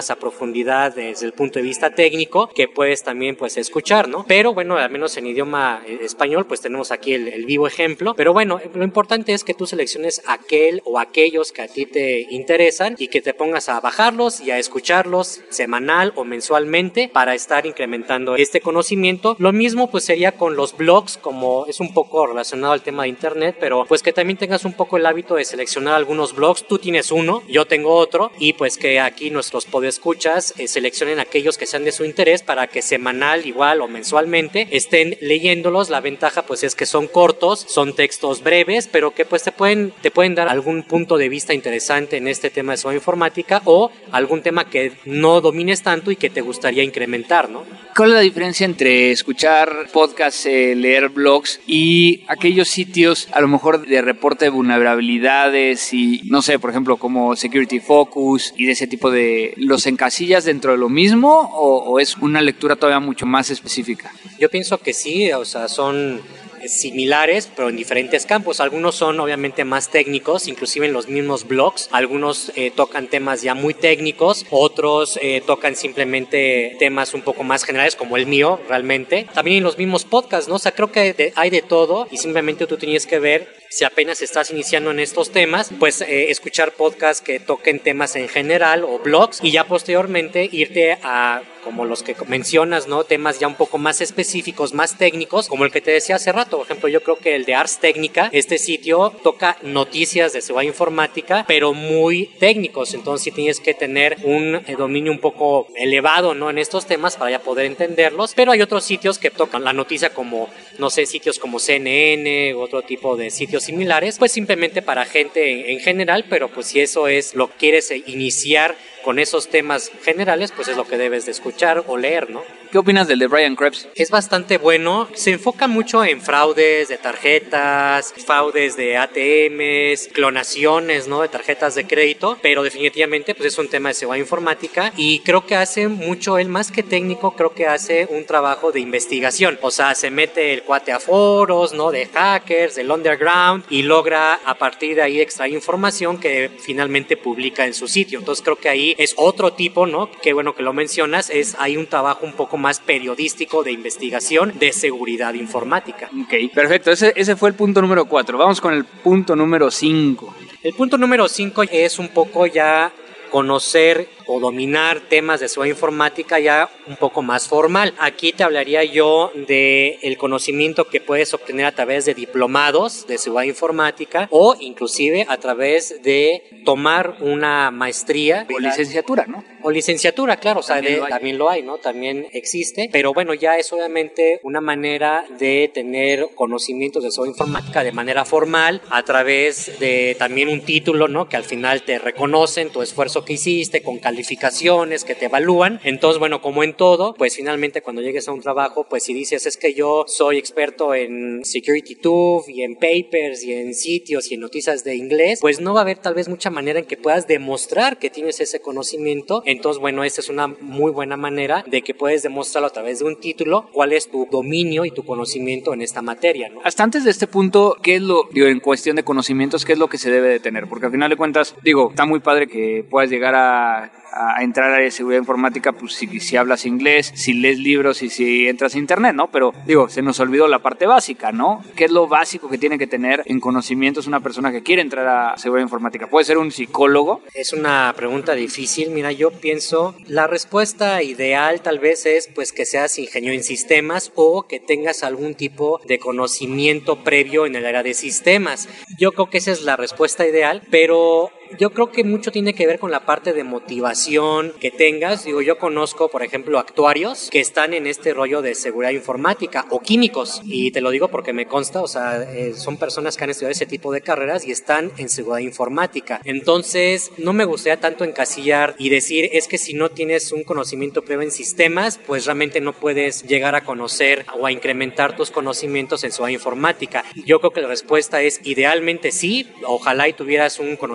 profundidad desde el punto de vista técnico que puedes también pues escuchar, ¿no? Pero bueno, al menos en idioma español pues tenemos aquí el, el vivo ejemplo, pero bueno, lo importante es que tú selecciones aquel o aquellos que a ti te interesan y que te pongas a bajarlos y a escucharlos semanal o mensualmente para estar incrementando este conocimiento. Lo mismo pues sería con los blogs, como es un poco relacionado al tema de internet, pero pues que también tengas un poco el hábito de seleccionar algunos blogs. Tú tienes uno, yo tengo otro, y pues que aquí nuestros podescuchas eh, seleccionen aquellos que sean de su interés para que semanal igual o mensualmente estén leyéndolos. La ventaja pues es que son cortos, son textos breves, pero que pues te pueden, te pueden dar algún punto de vista interesante en este tema de seguridad informática o algún tema que no domines tanto y que te gustaría incrementar, ¿no? ¿Cuál es la diferencia entre escuchar podcasts, eh, leer blogs y aquellos sitios a lo mejor de reporte de vulnerabilidades y no sé, por ejemplo, como Security Focus y de ese tipo de... ¿Los encasillas dentro de lo mismo o, o es una lectura todavía mucho más específica? Yo pienso que sí, o sea, son similares, pero en diferentes campos. Algunos son obviamente más técnicos, inclusive en los mismos blogs. Algunos eh, tocan temas ya muy técnicos, otros eh, tocan simplemente temas un poco más generales, como el mío, realmente. También en los mismos podcasts, ¿no? O sea, creo que de, hay de todo y simplemente tú tienes que ver si apenas estás iniciando en estos temas, pues eh, escuchar podcasts que toquen temas en general o blogs y ya posteriormente irte a, como los que mencionas, ¿no? Temas ya un poco más específicos, más técnicos, como el que te decía hace rato. Por ejemplo, yo creo que el de Ars Technica, este sitio toca noticias de seguridad informática, pero muy técnicos. Entonces sí tienes que tener un eh, dominio un poco elevado, ¿no? En estos temas para ya poder entenderlos. Pero hay otros sitios que tocan la noticia como, no sé, sitios como C N N u otro tipo de sitios similares, pues simplemente para gente en, en general, pero pues si eso es lo que quieres iniciar con esos temas generales, pues es lo que debes de escuchar o leer, ¿no? ¿Qué opinas del de Brian Krebs? Es bastante bueno, se enfoca mucho en fraudes de tarjetas, fraudes de A T Ms, clonaciones, ¿no? De tarjetas de crédito, pero definitivamente pues es un tema de seguridad informática y creo que hace mucho, él más que técnico, creo que hace un trabajo de investigación, o sea, se mete el cuate a foros, ¿no? De hackers, del underground y logra a partir de ahí extraer información que finalmente publica en su sitio. Entonces creo que ahí es otro tipo, ¿no? Qué bueno que lo mencionas, es hay un trabajo un poco más periodístico de investigación de seguridad informática. Ok, perfecto. Ese, ese fue el punto número cuatro. Vamos con el punto número cinco. El punto número cinco es un poco ya conocer o dominar temas de seguridad informática ya un poco más formal. Aquí te hablaría yo de el conocimiento que puedes obtener a través de diplomados de seguridad informática o inclusive a través de tomar una maestría o licenciatura, ¿no? O licenciatura, claro, o sea, también, de, lo también lo hay, ¿no? También existe, pero bueno, ya es obviamente una manera de tener conocimientos de seguridad informática de manera formal a través de también un título, ¿no? Que al final te reconocen tu esfuerzo que hiciste con calificaciones que te evalúan. Entonces, bueno, como en todo, pues finalmente cuando llegues a un trabajo, pues si dices es que yo soy experto en SecurityTube y en papers y en sitios y en noticias de inglés, pues no va a haber tal vez mucha manera en que puedas demostrar que tienes ese conocimiento. Entonces, bueno, esta es una muy buena manera de que puedes demostrarlo a través de un título, cuál es tu dominio y tu conocimiento en esta materia, ¿no? Hasta antes de este punto, ¿qué es lo, digo, en cuestión de conocimientos, qué es lo que se debe de tener? Porque al final de cuentas, digo, está muy padre que puedas llegar a... a entrar a seguridad informática, pues si, si hablas inglés, si lees libros y si entras a internet, ¿no? Pero digo, se nos olvidó la parte básica, ¿no? ¿Qué es lo básico que tiene que tener en conocimientos una persona que quiere entrar a seguridad informática? ¿Puede ser un psicólogo? Es una pregunta difícil. Mira, yo pienso, la respuesta ideal tal vez es pues que seas ingeniero en sistemas o que tengas algún tipo de conocimiento previo en el área de sistemas. Yo creo que esa es la respuesta ideal, pero yo creo que mucho tiene que ver con la parte de motivación que tengas. Digo, yo conozco, por ejemplo, actuarios que están en este rollo de seguridad informática o químicos, y te lo digo porque me consta, o sea, eh, son personas que han estudiado ese tipo de carreras y están en seguridad informática. Entonces, no me gustaría tanto encasillar y decir, es que si no tienes un conocimiento previo en sistemas, pues realmente no puedes llegar a conocer o a incrementar tus conocimientos en seguridad informática. Yo creo que la respuesta es, idealmente sí, ojalá y tuvieras un conocimiento previo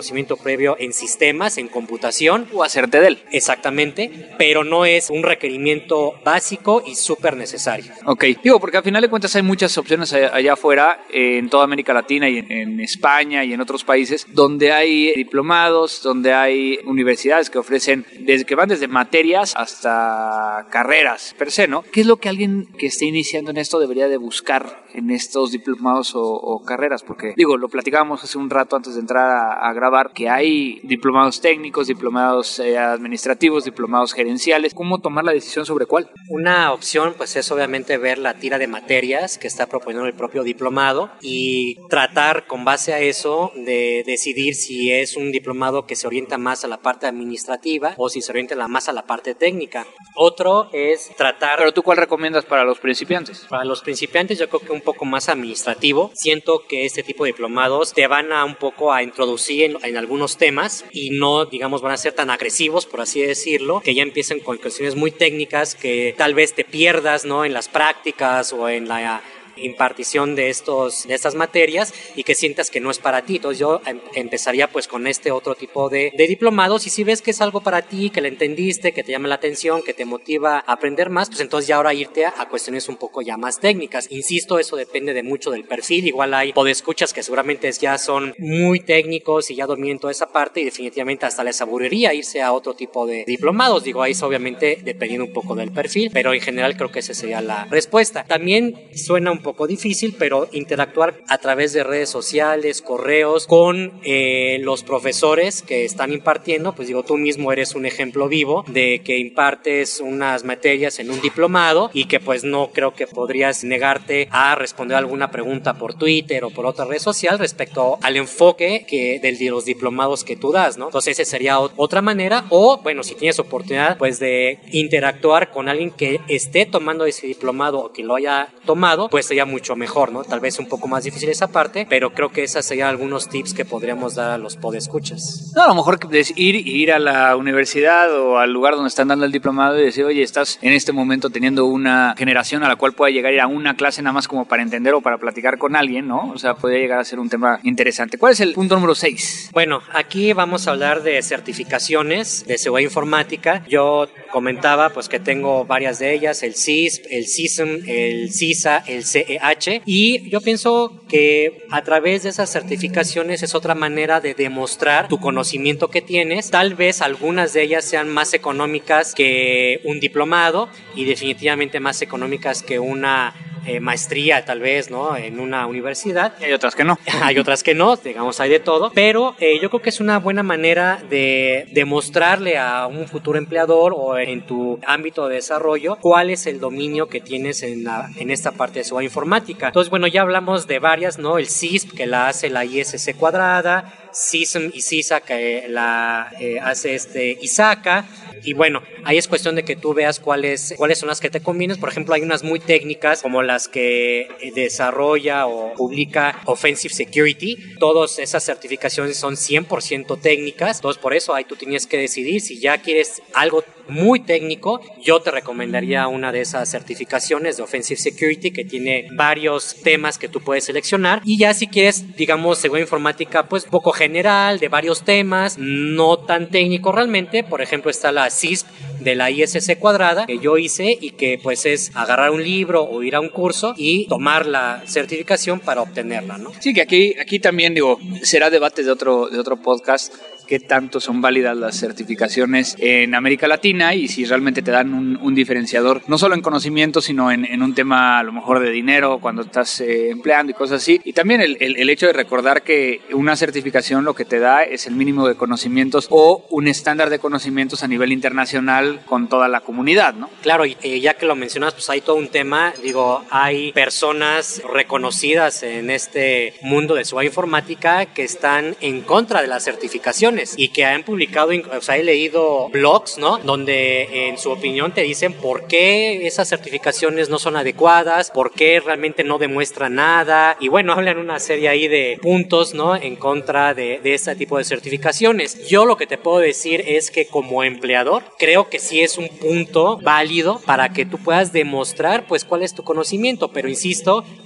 previo en sistemas, en computación. O hacerte de él. Exactamente, pero no es un requerimiento básico y súper necesario. Ok, digo, porque al final de cuentas hay muchas opciones allá, allá afuera, eh, en toda América Latina y en, en España y en otros países, donde hay diplomados, donde hay universidades que ofrecen, desde que van desde materias hasta carreras per se, ¿no? ¿Qué es lo que alguien que esté iniciando en esto debería de buscar en estos diplomados o, o carreras? Porque, digo, lo platicábamos hace un rato antes de entrar a, a grabar, que hay diplomados técnicos, diplomados eh, administrativos, diplomados gerenciales. ¿Cómo tomar la decisión sobre cuál? Una opción, pues, es obviamente ver la tira de materias que está proponiendo el propio diplomado y tratar con base a eso de decidir si es un diplomado que se orienta más a la parte administrativa o si se orienta más a la parte técnica. Otro es tratar... ¿Pero tú cuál recomiendas para los principiantes? Para los principiantes yo creo que un poco más administrativo. Siento que este tipo de diplomados te van a un poco a introducir en, en algunos temas y no, digamos, van a ser tan agresivos, por así decirlo, que ya empiecen con cuestiones muy técnicas que tal vez te pierdas, ¿no?, en las prácticas o en la impartición de estos de estas materias y que sientas que no es para ti. Entonces yo em, empezaría pues con este otro tipo de, de diplomados, y si ves que es algo para ti, que le entendiste, que te llama la atención, que te motiva a aprender más, pues entonces ya ahora irte a, a cuestiones un poco ya más técnicas. Insisto, eso depende de mucho del perfil. Igual hay podescuchas que seguramente ya son muy técnicos y ya dominan toda esa parte y definitivamente hasta les aburriría irse a otro tipo de diplomados. Digo, ahí es obviamente dependiendo un poco del perfil, pero en general creo que esa sería la respuesta. También suena un poco difícil, pero interactuar a través de redes sociales, correos, con eh, los profesores que están impartiendo. Pues digo, tú mismo eres un ejemplo vivo de que impartes unas materias en un diplomado y que pues no creo que podrías negarte a responder alguna pregunta por Twitter o por otra red social respecto al enfoque que de los diplomados que tú das, ¿no? Entonces esa sería otra manera. O bueno, si tienes oportunidad pues de interactuar con alguien que esté tomando ese diplomado o que lo haya tomado, pues sería mucho mejor, ¿no? Tal vez un poco más difícil esa parte, pero creo que esas serían algunos tips que podríamos dar a los podescuchas. No, a lo mejor es ir, ir a la universidad o al lugar donde están dando el diplomado y decir, oye, estás en este momento teniendo una generación a la cual pueda llegar a ir a una clase nada más como para entender o para platicar con alguien, ¿no? O sea, puede llegar a ser un tema interesante. ¿Cuál es el punto número seis? Bueno, aquí vamos a hablar de certificaciones de seguridad informática. Yo comentaba pues que tengo varias de ellas, el C I S P, el C I S M, el CISA, el C E H, y yo pienso que a través de esas certificaciones es otra manera de demostrar tu conocimiento que tienes. Tal vez algunas de ellas sean más económicas que un diplomado y definitivamente más económicas que una Eh, maestría tal vez, ¿no?, en una universidad. Y hay otras que no. Hay otras que no, digamos, hay de todo, pero eh, yo creo que es una buena manera de demostrarle a un futuro empleador o en tu ámbito de desarrollo cuál es el dominio que tienes en, la, en esta parte de seguridad informática. Entonces, bueno, ya hablamos de varias, ¿no? El C I S P, que la hace la I S C cuadrada, C I S M y CISA, que la eh, hace este ISACA. Y bueno, ahí es cuestión de que tú veas cuáles, cuáles son las que te convienen. Por ejemplo, hay unas muy técnicas como las que desarrolla o publica Offensive Security. Todas esas certificaciones son cien por ciento técnicas. Entonces, por eso ahí tú tienes que decidir si ya quieres algo muy técnico. Yo te recomendaría una de esas certificaciones de Offensive Security que tiene varios temas que tú puedes seleccionar. Y ya si quieres, digamos, seguridad informática, pues un poco general, de varios temas, no tan técnico realmente. Por ejemplo, está la C I S P de la I S C cuadrada que yo hice y que pues es agarrar un libro o ir a un curso y tomar la certificación para obtenerla, ¿no? Sí, que aquí, aquí también, digo, será debate de otro, de otro podcast, qué tanto son válidas las certificaciones en América Latina y si realmente te dan un, un diferenciador, no solo en conocimiento, sino en, en un tema a lo mejor de dinero, cuando estás eh, empleando y cosas así. Y también el, el, el hecho de recordar que una certificación lo que te da es el mínimo de conocimientos o un estándar de conocimientos a nivel internacional con toda la comunidad, ¿no? Claro, y eh, ya que lo mencionas, pues hay todo un tema, digo, hay personas reconocidas en este mundo de seguridad informática que están en contra de las certificaciones y que han publicado, o sea, he leído blogs, ¿no?, donde en su opinión te dicen por qué esas certificaciones no son adecuadas, por qué realmente no demuestran nada, y bueno, hablan una serie ahí de puntos, ¿no?, en contra de, de este tipo de certificaciones. Yo lo que te puedo decir es que como empleador creo que sí es un punto válido para que tú puedas demostrar pues cuál es tu conocimiento, pero insisto,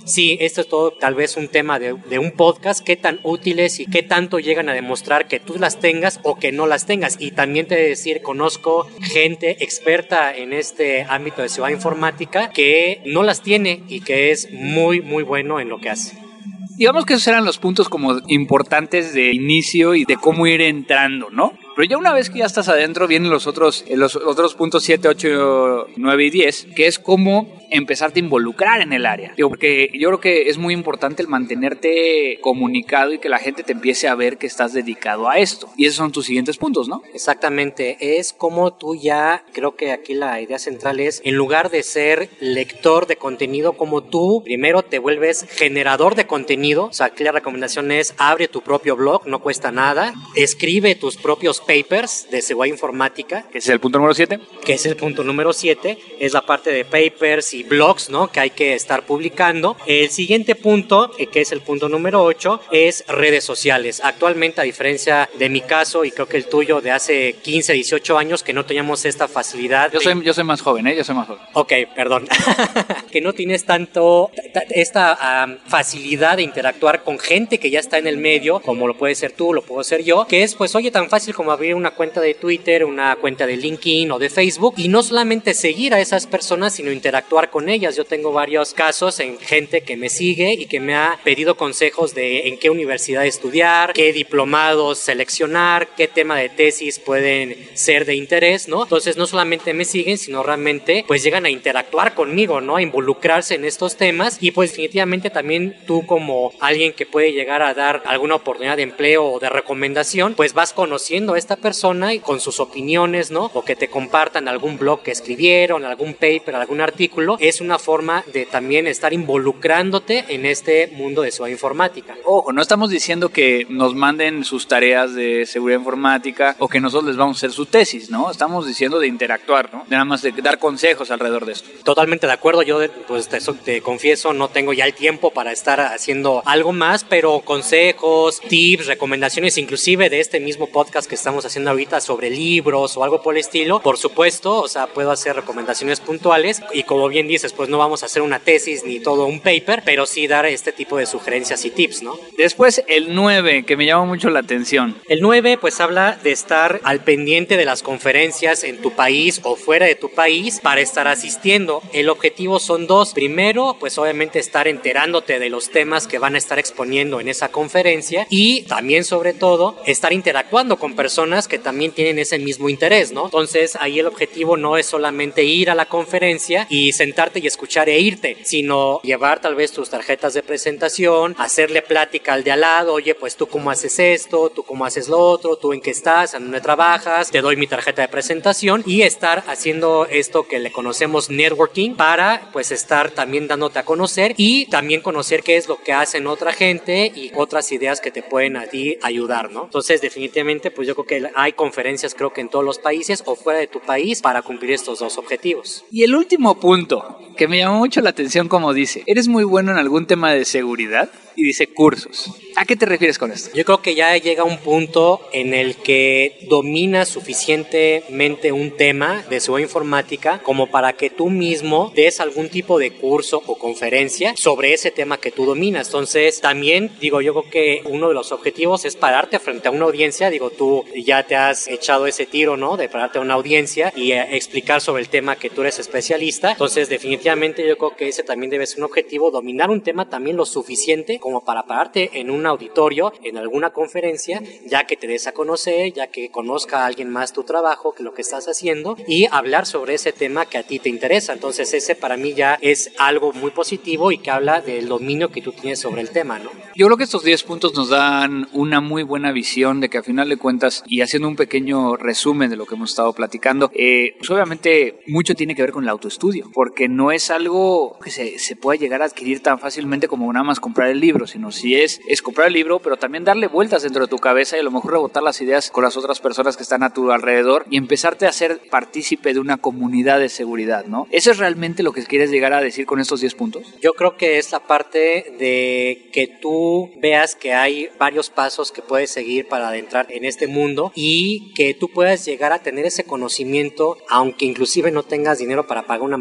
sí, esto es todo tal vez un tema de, de un podcast, qué tan útiles y qué tanto llegan a demostrar que tú las tengas o que no las tengas. Y también te he de decir, conozco gente experta en este ámbito de seguridad informática que no las tiene y que es muy, muy bueno en lo que hace. Digamos que esos eran los puntos como importantes de inicio y de cómo ir entrando, ¿no? Pero ya una vez que ya estás adentro vienen los otros, los otros puntos siete, ocho, nueve y diez, que es cómo empezarte a involucrar en el área. Digo, porque yo creo que es muy importante el mantenerte comunicado y que la gente te empiece a ver que estás dedicado a esto. Y esos son tus siguientes puntos, ¿no? Exactamente. Es como tú ya, creo que aquí la idea central es, en lugar de ser lector de contenido, como tú primero te vuelves generador de contenido. O sea, aquí la recomendación es, abre tu propio blog, no cuesta nada. Escribe tus propios papers de seguridad informática. Que es el punto número siete. Que es el punto número siete. Es la parte de papers y blogs, ¿no? Que hay que estar publicando. El siguiente punto, que es el punto número ocho, es redes sociales. Actualmente, a diferencia de mi caso y creo que el tuyo de hace quince, dieciocho años, que no teníamos esta facilidad. Yo soy, de... yo soy más joven, ¿eh? Yo soy más joven. Ok, perdón. Que no tienes tanto esta um, facilidad de interactuar con gente que ya está en el medio, como lo puede ser tú, lo puedo ser yo, que es, pues, oye, tan fácil como abrir una cuenta de Twitter, una cuenta de LinkedIn o de Facebook, y no solamente seguir a esas personas, sino interactuar con ellas. Yo tengo varios casos en gente que me sigue y que me ha pedido consejos de en qué universidad estudiar, qué diplomados seleccionar, qué tema de tesis pueden ser de interés, ¿no? Entonces no solamente me siguen, sino realmente pues llegan a interactuar conmigo, ¿no? A involucrarse en estos temas, y pues definitivamente también tú, como alguien que puede llegar a dar alguna oportunidad de empleo o de recomendación, pues vas conociendo a esta persona y con sus opiniones, ¿no? O que te compartan algún blog que escribieron, algún paper, algún artículo. Es una forma de también estar involucrándote en este mundo de seguridad informática. Ojo, no estamos diciendo que nos manden sus tareas de seguridad informática o que nosotros les vamos a hacer su tesis, ¿no? Estamos diciendo de interactuar, ¿no? De nada más de dar consejos alrededor de esto. Totalmente de acuerdo. Yo, pues, te, te confieso, no tengo ya el tiempo para estar haciendo algo más, pero consejos, tips, recomendaciones, inclusive de este mismo podcast que estamos haciendo ahorita sobre libros o algo por el estilo, por supuesto, o sea, puedo hacer recomendaciones puntuales y, como bien dices, pues no vamos a hacer una tesis ni todo un paper, pero sí dar este tipo de sugerencias y tips, ¿no? Después el nueve, que me llama mucho la atención. El nueve pues habla de estar al pendiente de las conferencias en tu país o fuera de tu país para estar asistiendo. El objetivo son dos. Primero, pues obviamente estar enterándote de los temas que van a estar exponiendo en esa conferencia, y también, sobre todo, estar interactuando con personas que también tienen ese mismo interés, ¿no? Entonces ahí el objetivo no es solamente ir a la conferencia y sentarte y escuchar e irte, sino llevar tal vez tus tarjetas de presentación, hacerle plática al de al lado, oye, pues tú cómo haces esto, tú cómo haces lo otro, tú en qué estás, en dónde trabajas, te doy mi tarjeta de presentación, y estar haciendo esto que le conocemos networking, para pues estar también dándote a conocer y también conocer qué es lo que hacen otra gente y otras ideas que te pueden a ti ayudar, ¿no? Entonces definitivamente pues yo creo que hay conferencias, creo que en todos los países o fuera de tu país, para cumplir estos dos objetivos. Y el último punto, que me llamó mucho la atención, como dice, ¿eres muy bueno en algún tema de seguridad? Y dice cursos. ¿A qué te refieres con esto? Yo creo que ya llega un punto en el que dominas suficientemente un tema de seguridad informática como para que tú mismo des algún tipo de curso o conferencia sobre ese tema que tú dominas. Entonces, también, digo, yo creo que uno de los objetivos es pararte frente a una audiencia. Digo, tú ya te has echado ese tiro, ¿no? De pararte a una audiencia y eh, explicar sobre el tema que tú eres especialista. Entonces, definitivamente yo creo que ese también debe ser un objetivo, dominar un tema también lo suficiente como para pararte en un auditorio, en alguna conferencia, ya que te des a conocer, ya que conozca a alguien más tu trabajo, que lo que estás haciendo, y hablar sobre ese tema que a ti te interesa. Entonces ese para mí ya es algo muy positivo y que habla del dominio que tú tienes sobre el tema, ¿no? Yo creo que estos diez puntos nos dan una muy buena visión de que, a final de cuentas, y haciendo un pequeño resumen de lo que hemos estado platicando, eh, pues obviamente mucho tiene que ver con el autoestudio, porque no es algo que se, se pueda llegar a adquirir tan fácilmente como nada más comprar el libro, sino si es, es comprar el libro, pero también darle vueltas dentro de tu cabeza y a lo mejor rebotar las ideas con las otras personas que están a tu alrededor y empezarte a ser partícipe de una comunidad de seguridad, ¿no? ¿Eso es realmente lo que quieres llegar a decir con estos diez puntos? Yo creo que es la parte de que tú veas que hay varios pasos que puedes seguir para adentrar en este mundo y que tú puedas llegar a tener ese conocimiento, aunque inclusive no tengas dinero para pagar una maestría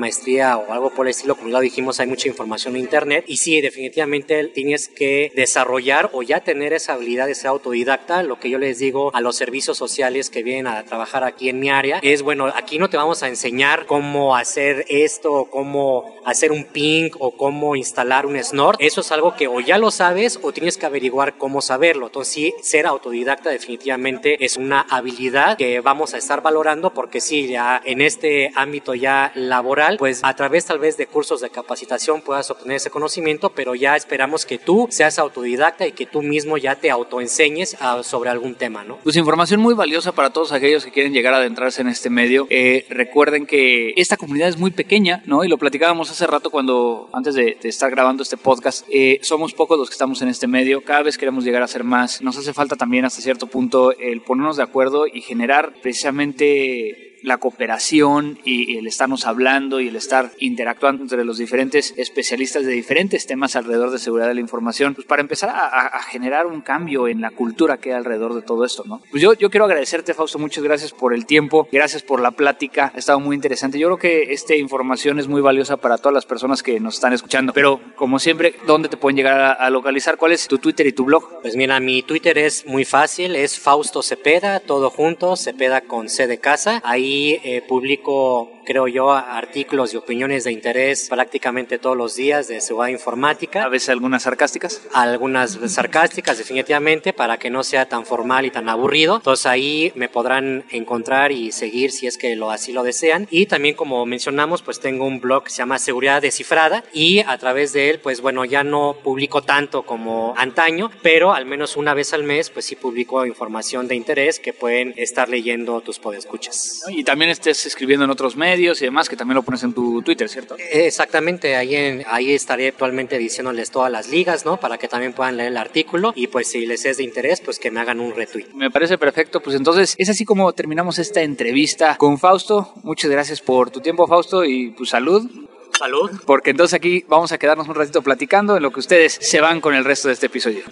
sea, o algo por el estilo, como ya dijimos, hay mucha información en internet, y sí, definitivamente tienes que desarrollar o ya tener esa habilidad de ser autodidacta. Lo que yo les digo a los servicios sociales que vienen a trabajar aquí en mi área es, bueno, aquí no te vamos a enseñar cómo hacer esto, cómo hacer un ping o cómo instalar un snort. Eso es algo que o ya lo sabes o tienes que averiguar cómo saberlo. Entonces sí, ser autodidacta definitivamente es una habilidad que vamos a estar valorando, porque sí, ya en este ámbito ya laboral, pues a través tal vez de cursos de capacitación puedas obtener ese conocimiento, pero ya esperamos que tú seas autodidacta y que tú mismo ya te autoenseñes uh, sobre algún tema, ¿no? Pues información muy valiosa para todos aquellos que quieren llegar a adentrarse en este medio. Eh, recuerden que esta comunidad es muy pequeña, ¿no? Y lo platicábamos hace rato cuando, antes de, de estar grabando este podcast, eh, somos pocos los que estamos en este medio, cada vez queremos llegar a ser más. Nos hace falta también hasta cierto punto el ponernos de acuerdo y generar precisamente la cooperación y el estarnos hablando y el estar interactuando entre los diferentes especialistas de diferentes temas alrededor de seguridad de la información, pues para empezar a, a generar un cambio en la cultura que hay alrededor de todo esto, ¿no? Pues yo, yo quiero agradecerte, Fausto, muchas gracias por el tiempo, gracias por la plática, ha estado muy interesante. Yo creo que esta información es muy valiosa para todas las personas que nos están escuchando, pero como siempre, ¿dónde te pueden llegar a, a localizar? ¿Cuál es tu Twitter y tu blog? Pues mira, mi Twitter es muy fácil, es Fausto Cepeda, todo junto, Cepeda con C de casa. Ahí Eh, publico, creo yo, artículos y opiniones de interés prácticamente todos los días de seguridad informática. A veces algunas sarcásticas. Algunas sarcásticas, definitivamente, para que no sea tan formal y tan aburrido. Entonces ahí me podrán encontrar y seguir si es que lo, así lo desean. Y también, como mencionamos, pues tengo un blog que se llama Seguridad Descifrada, y a través de él, pues bueno, ya no publico tanto como antaño, pero al menos una vez al mes, pues sí publico información de interés que pueden estar leyendo tus podescuchas. Y también estés escribiendo en otros medios y demás, que también lo pones en tu Twitter, ¿cierto? Exactamente, ahí, en, ahí estaré actualmente diciéndoles todas las ligas, ¿no? Para que también puedan leer el artículo, y pues si les es de interés, pues que me hagan un retweet. Me parece perfecto, pues entonces es así como terminamos esta entrevista con Fausto. Muchas gracias por tu tiempo, Fausto, y pues salud. Salud. Porque entonces aquí vamos a quedarnos un ratito platicando en lo que ustedes se van con el resto de este episodio.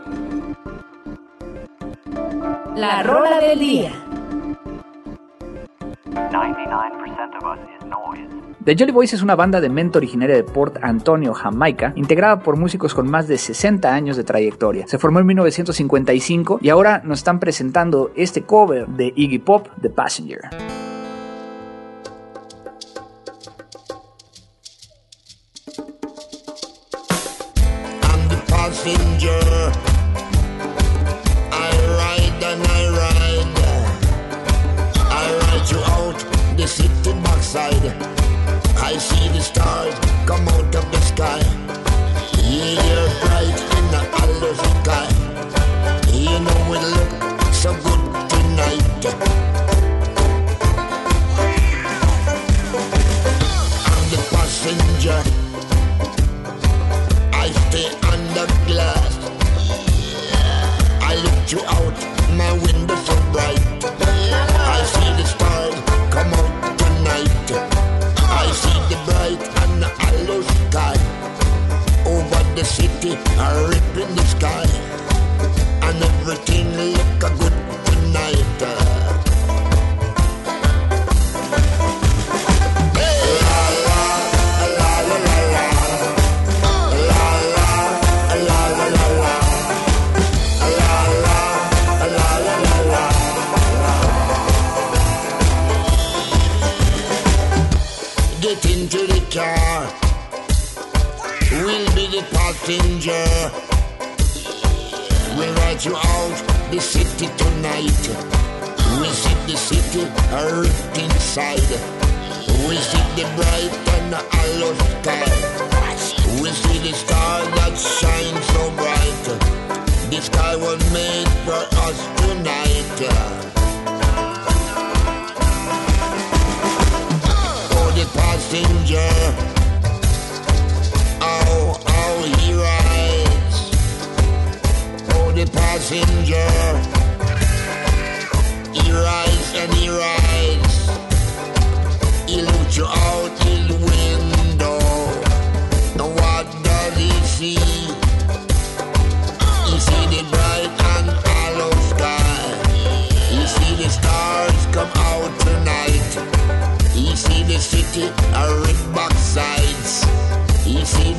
La rola del día. The Jolly Boys es una banda de mente originaria de Port Antonio, Jamaica, integrada por músicos con más de sesenta años de trayectoria. Se formó en mil novecientos cincuenta y cinco y ahora nos están presentando este cover de Iggy Pop, The Passenger. I'm the passenger. I ride and I ride. I ride you out the city backside. I see the stars come out of the sky. Yeah, you're bright in the hollow sky. You know it look so good tonight. I'm the passenger. I stay under glass. I look you out my window so bright. I see the stars come out tonight. I see the bright and the hollow sky. Over the city, I rip in the sky. And everything look a good tonight. Hey, la la, la la la la. La la, la la la la. La la, la la la la. Get into the car. We'll be the passenger. We'll ride you out the city tonight. We'll see the city right inside. We'll see the bright and the hollow sky. We'll see the stars that shine so bright. The sky was made for us tonight. Oh, the passenger. Oh, oh, he rides. Oh, the passenger. He rides and he rides. He looks you out his window. And what does he see? He see the bright and hollow sky. He see the stars come out tonight. He see the city a rip backside.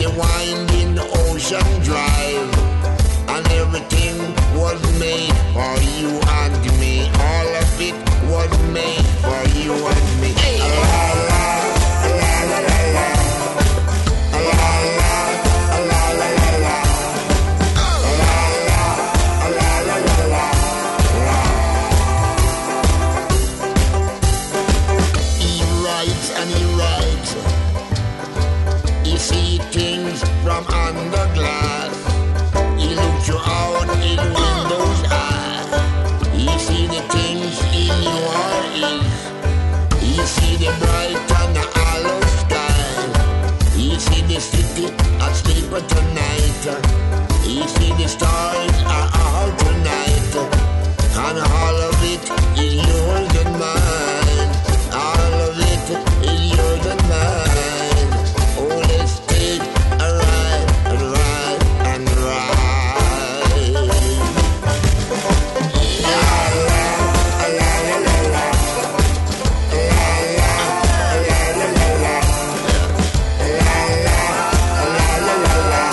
the winding ocean drive, and everything was made for you and me. All of it was made for you and me. Hey. La la la la la la. La la la la la la. La la la la la la. He writes and he writes. He see things from under glass. He looks you out in windows eyes. He see the things in your eyes. He see the bright and the hollow sky. He see the city asleep tonight. He see the stars are out tonight. And all of it is yours and mine. All of it is yours and mine. Oh, let's take a ride and ride and ride. La la la la la la. La la la la la la. La la la la la la.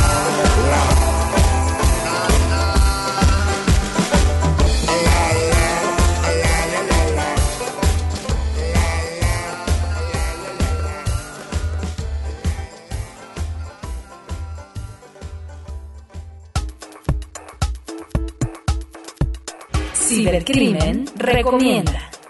Cibercrimen recomienda.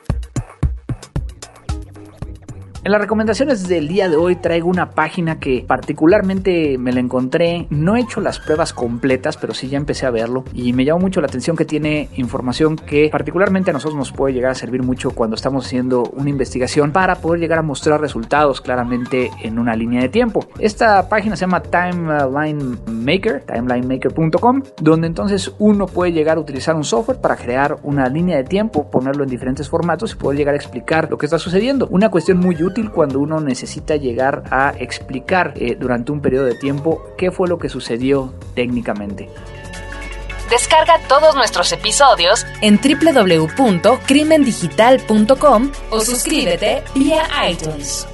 En las recomendaciones del día de hoy traigo una página que particularmente me la encontré. No he hecho las pruebas completas, pero sí ya empecé a verlo y me llamó mucho la atención que tiene información que particularmente a nosotros nos puede llegar a servir mucho cuando estamos haciendo una investigación para poder llegar a mostrar resultados claramente en una línea de tiempo. Esta página se llama Timeline Maker, timeline maker punto com, donde entonces uno puede llegar a utilizar un software para crear una línea de tiempo, ponerlo en diferentes formatos y poder llegar a explicar lo que está sucediendo. Una cuestión muy útil cuando uno necesita llegar a explicar eh, durante un periodo de tiempo qué fue lo que sucedió técnicamente. Descarga todos nuestros episodios en doble u doble u doble u punto crimen digital punto com o suscríbete vía iTunes.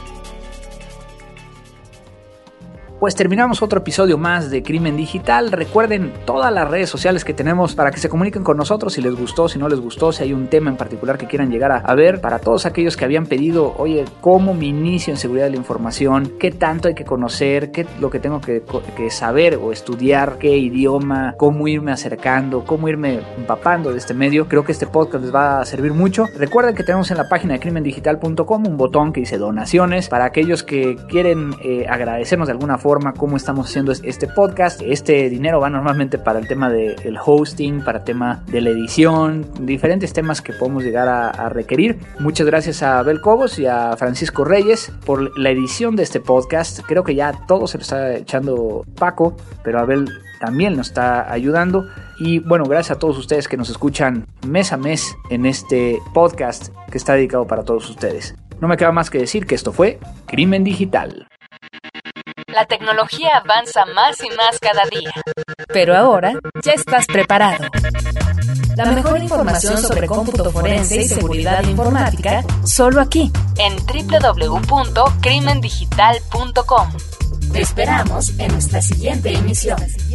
Pues terminamos otro episodio más de Crimen Digital. Recuerden todas las redes sociales que tenemos para que se comuniquen con nosotros si les gustó, si no les gustó, si hay un tema en particular que quieran llegar a, a ver. Para todos aquellos que habían pedido, oye, ¿cómo me inicio en seguridad de la información? ¿Qué tanto hay que conocer? ¿Qué es lo que tengo que, que saber o estudiar? ¿Qué idioma? ¿Cómo irme acercando? ¿Cómo irme empapando de este medio? Creo que este podcast les va a servir mucho. Recuerden que tenemos en la página de crimen digital punto com un botón que dice donaciones para aquellos que quieren eh, agradecernos de alguna forma cómo estamos haciendo este podcast. Este dinero va normalmente para el tema del hosting, para el tema de la edición, diferentes temas que podemos llegar a, a requerir. Muchas gracias a Abel Cobos y a Francisco Reyes por la edición de este podcast. Creo que ya todo se lo está echando Paco, pero Abel también nos está ayudando. Y bueno, gracias a todos ustedes que nos escuchan mes a mes en este podcast que está dedicado para todos ustedes. No me queda más que decir que esto fue Crimen Digital. La tecnología avanza más y más cada día. Pero ahora ya estás preparado. La mejor información sobre cómputo forense y seguridad informática solo aquí, en doble u doble u doble u punto crimen digital punto com. Te esperamos en nuestra siguiente emisión.